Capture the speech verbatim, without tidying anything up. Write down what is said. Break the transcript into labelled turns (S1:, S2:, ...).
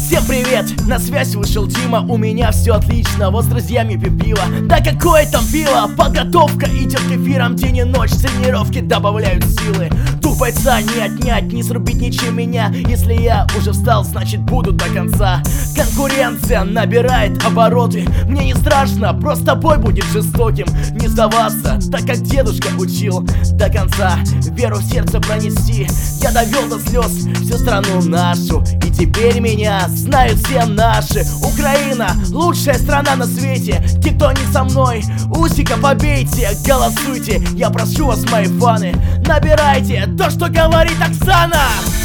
S1: Всем привет, на связь вышел Дима, у меня все отлично, вот с друзьями пью пиво. Да какое там пиво, подготовка идет к эфирам день и ночь, тренировки добавляют силы. Дух бойца не отнять, не срубить ничем меня, если я уже встал, значит буду до конца. Конкуренция набирает обороты, мне не страшно, просто бой будет жестоким. Не сдаваться, так как дедушка учил, до конца веру в сердце пронести. Я довел до слез всю страну нашу, и теперь меня знают все наши. Украина — лучшая страна на свете. Те, кто не со мной, усика побейте, голосуйте. Я прошу вас, мои фаны, набирайте то, что говорит Оксана.